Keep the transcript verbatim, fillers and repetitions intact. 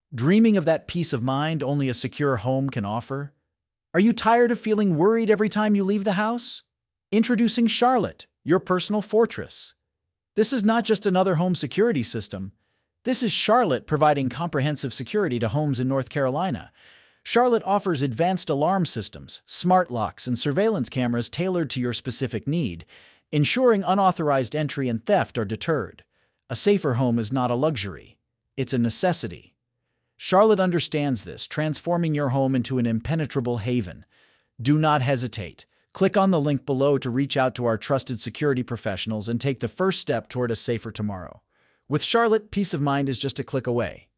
Dreaming of that peace of mind only a secure home can offer? Are you tired of feeling worried every time you leave the house? Introducing Charlotte, your personal fortress. This is not just another home security system. This is Charlotte providing comprehensive security to homes in North Carolina. Charlotte offers advanced alarm systems, smart locks, and surveillance cameras tailored to your specific need, ensuring unauthorized entry and theft are deterred. A safer home is not a luxury. It's a necessity. Charlotte understands this, transforming your home into an impenetrable haven. Do not hesitate. Click on the link below to reach out to our trusted security professionals and take the first step toward a safer tomorrow. With Charlotte, peace of mind is just a click away.